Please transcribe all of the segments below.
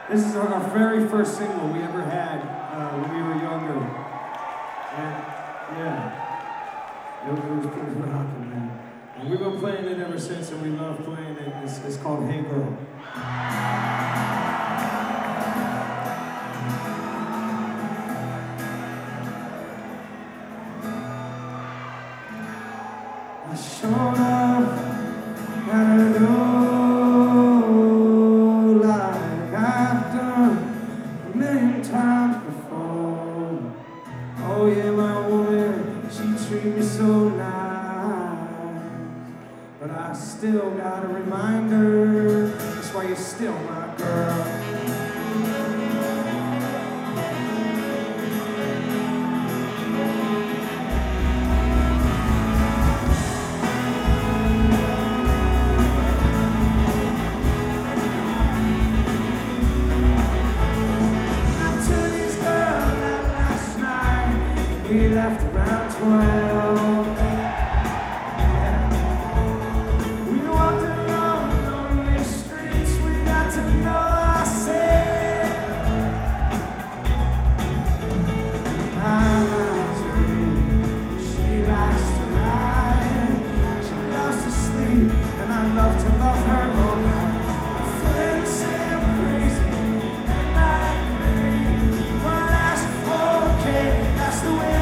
This is our very first single we ever had when we were younger. And yeah, it was rocking, man. And we've been playing it ever since, and we love playing it. It's called Hey Girl. I showed up at a door like I've done a million times before. Oh yeah, my woman, she treated me so nice. But I still gotta remind her, that's why you're still my girl. We left around 12. We walked along lonely streets. We got to know ourselves. I like to read. She likes to ride. She loves to sleep, and I love to love her all night. My friends say I'm crazy, and I agree. But that's okay. That's the way.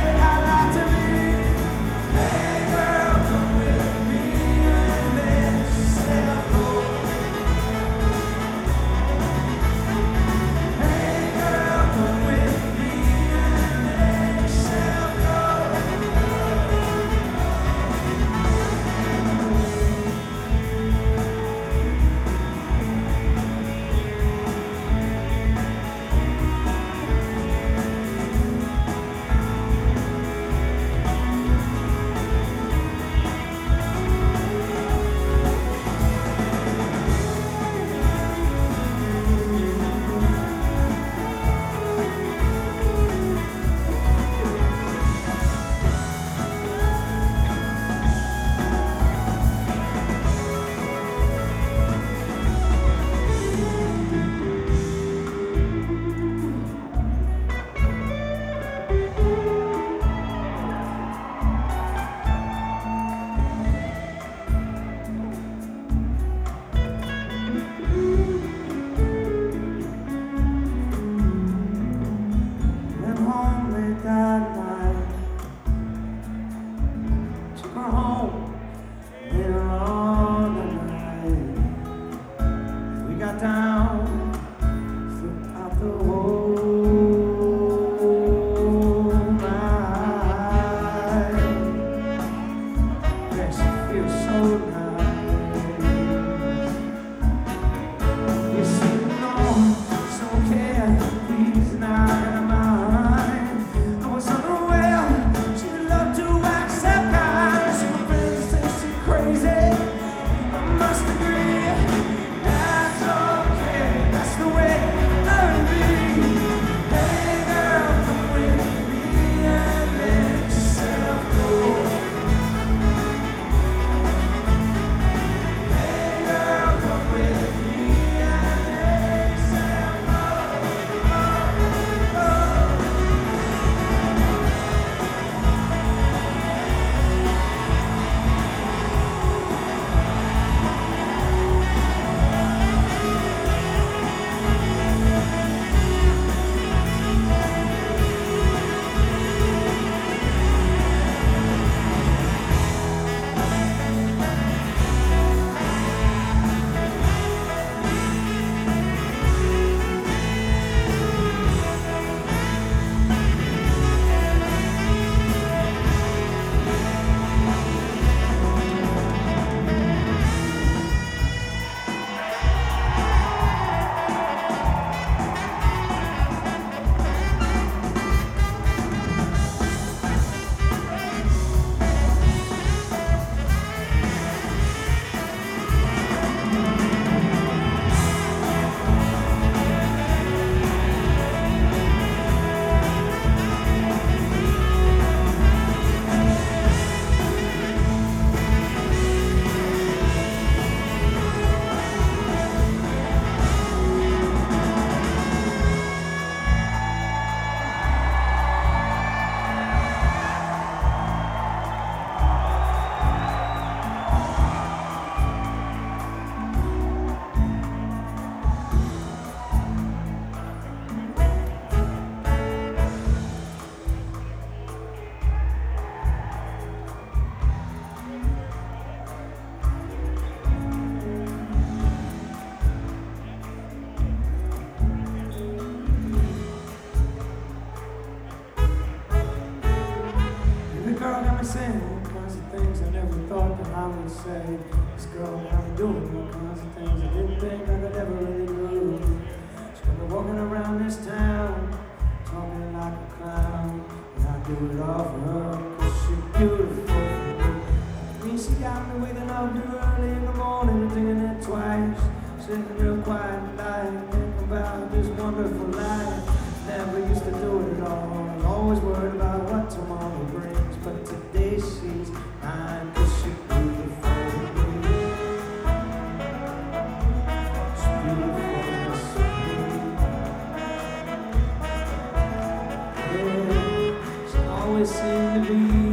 wonderful life. Never used to do it at all. Always worried about what tomorrow brings. But today she's mine, 'cause she's beautiful to me. She's beautiful to me. Yeah, she always seemed to be